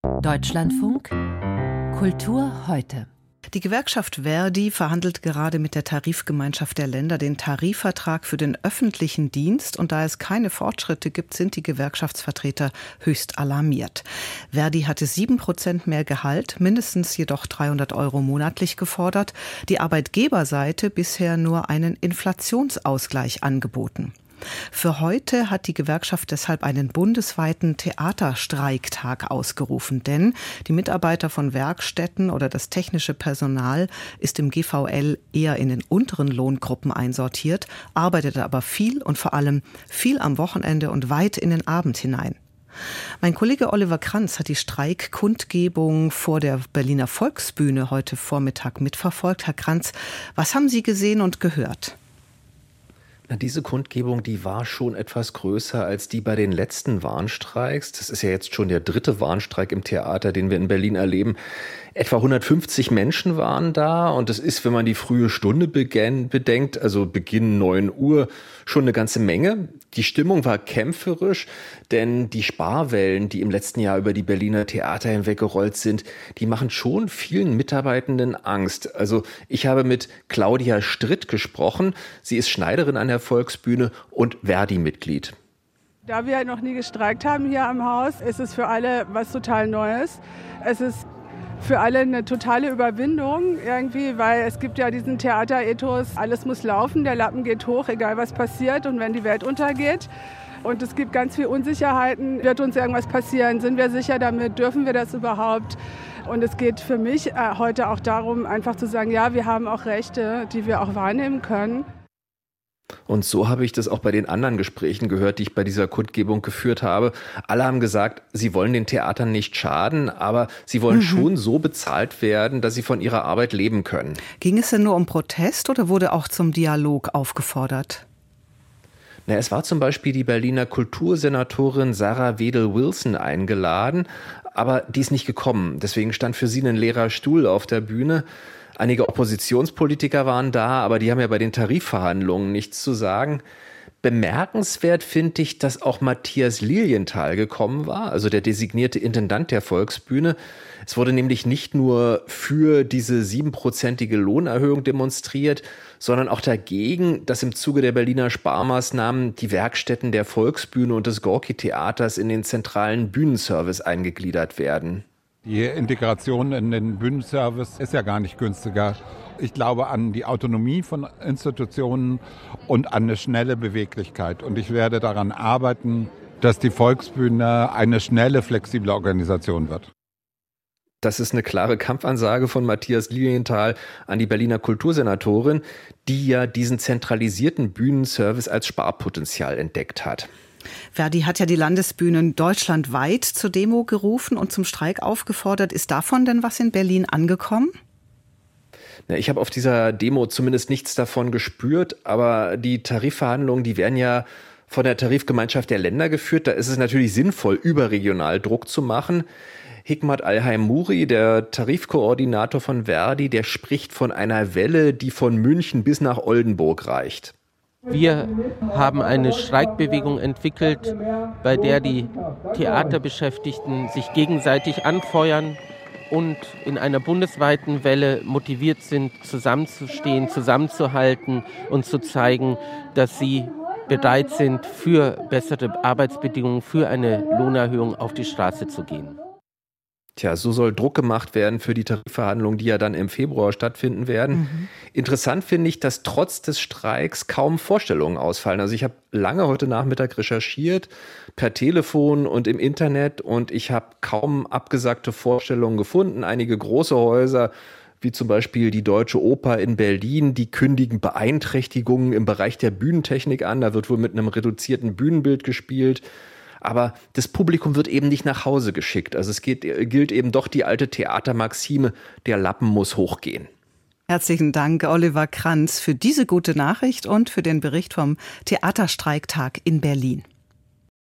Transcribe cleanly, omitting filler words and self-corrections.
Deutschlandfunk Kultur heute. Die Gewerkschaft Ver.di verhandelt gerade mit der Tarifgemeinschaft der Länder den Tarifvertrag für den öffentlichen Dienst. Und da es keine Fortschritte gibt, sind die Gewerkschaftsvertreter höchst alarmiert. Ver.di hatte 7% mehr Gehalt, mindestens jedoch 300 € monatlich gefordert. Die Arbeitgeberseite bisher nur einen Inflationsausgleich angeboten. Für heute hat die Gewerkschaft deshalb einen bundesweiten Theaterstreiktag ausgerufen, denn die Mitarbeiter von Werkstätten oder das technische Personal ist im GVL eher in den unteren Lohngruppen einsortiert, arbeitet aber viel und vor allem viel am Wochenende und weit in den Abend hinein. Mein Kollege Oliver Kranz hat die Streikkundgebung vor der Berliner Volksbühne heute Vormittag mitverfolgt. Herr Kranz, was haben Sie gesehen und gehört? Diese Kundgebung, die war schon etwas größer als die bei den letzten Warnstreiks. Das ist ja jetzt schon der 3. Warnstreik im Theater, den wir in Berlin erleben. Etwa 150 Menschen waren da und das ist, wenn man die frühe Stunde bedenkt, also Beginn 9 Uhr, schon eine ganze Menge. Die Stimmung war kämpferisch, denn die Sparwellen, die im letzten Jahr über die Berliner Theater hinweggerollt sind, die machen schon vielen Mitarbeitenden Angst. Also ich habe mit Claudia Stritt gesprochen. Sie ist Schneiderin an der Volksbühne und Ver.di-Mitglied. Da wir noch nie gestreikt haben hier am Haus, ist es für alle was total Neues. Es ist für alle eine totale Überwindung irgendwie, weil es gibt ja diesen Theaterethos, alles muss laufen, der Lappen geht hoch, egal was passiert und wenn die Welt untergeht. Und es gibt ganz viel Unsicherheiten, wird uns irgendwas passieren, sind wir sicher damit, dürfen wir das überhaupt? Und es geht für mich heute auch darum, einfach zu sagen, ja, wir haben auch Rechte, die wir auch wahrnehmen können. Und so habe ich das auch bei den anderen Gesprächen gehört, die ich bei dieser Kundgebung geführt habe. Alle haben gesagt, sie wollen den Theatern nicht schaden, aber sie wollen schon so bezahlt werden, dass sie von ihrer Arbeit leben können. Ging es denn nur um Protest oder wurde auch zum Dialog aufgefordert? Es war zum Beispiel die Berliner Kultursenatorin Sarah Wedel-Wilson eingeladen, aber die ist nicht gekommen. Deswegen stand für sie ein leerer Stuhl auf der Bühne. Einige Oppositionspolitiker waren da, aber die haben ja bei den Tarifverhandlungen nichts zu sagen. Bemerkenswert finde ich, dass auch Matthias Lilienthal gekommen war, also der designierte Intendant der Volksbühne. Es wurde nämlich nicht nur für diese 7%ige Lohnerhöhung demonstriert, sondern auch dagegen, dass im Zuge der Berliner Sparmaßnahmen die Werkstätten der Volksbühne und des Gorki-Theaters in den zentralen Bühnenservice eingegliedert werden. Die Integration in den Bühnenservice ist ja gar nicht günstiger. Ich glaube an die Autonomie von Institutionen und an eine schnelle Beweglichkeit. Und ich werde daran arbeiten, dass die Volksbühne eine schnelle, flexible Organisation wird. Das ist eine klare Kampfansage von Matthias Lilienthal an die Berliner Kultursenatorin, die ja diesen zentralisierten Bühnenservice als Sparpotenzial entdeckt hat. Ver.di hat ja die Landesbühnen deutschlandweit zur Demo gerufen und zum Streik aufgefordert. Ist davon denn was in Berlin angekommen? Ich habe auf dieser Demo zumindest nichts davon gespürt, aber die Tarifverhandlungen, die werden ja von der Tarifgemeinschaft der Länder geführt. Da ist es natürlich sinnvoll, überregional Druck zu machen. Hikmat Alhaim-Muri, der Tarifkoordinator von Ver.di, der spricht von einer Welle, die von München bis nach Oldenburg reicht. Wir haben eine Streikbewegung entwickelt, bei der die Theaterbeschäftigten sich gegenseitig anfeuern und in einer bundesweiten Welle motiviert sind, zusammenzustehen, zusammenzuhalten und zu zeigen, dass sie bereit sind, für bessere Arbeitsbedingungen, für eine Lohnerhöhung auf die Straße zu gehen. Tja, so soll Druck gemacht werden für die Tarifverhandlungen, die ja dann im Februar stattfinden werden. Interessant finde ich, dass trotz des Streiks kaum Vorstellungen ausfallen. Also ich habe lange heute Nachmittag recherchiert, per Telefon und im Internet, und ich habe kaum abgesagte Vorstellungen gefunden. Einige große Häuser, wie zum Beispiel die Deutsche Oper in Berlin, die kündigen Beeinträchtigungen im Bereich der Bühnentechnik an. Da wird wohl mit einem reduzierten Bühnenbild gespielt. Aber das Publikum wird eben nicht nach Hause geschickt. Also es gilt eben doch die alte Theatermaxime, der Lappen muss hochgehen. Herzlichen Dank, Oliver Kranz, für diese gute Nachricht und für den Bericht vom Theaterstreiktag in Berlin.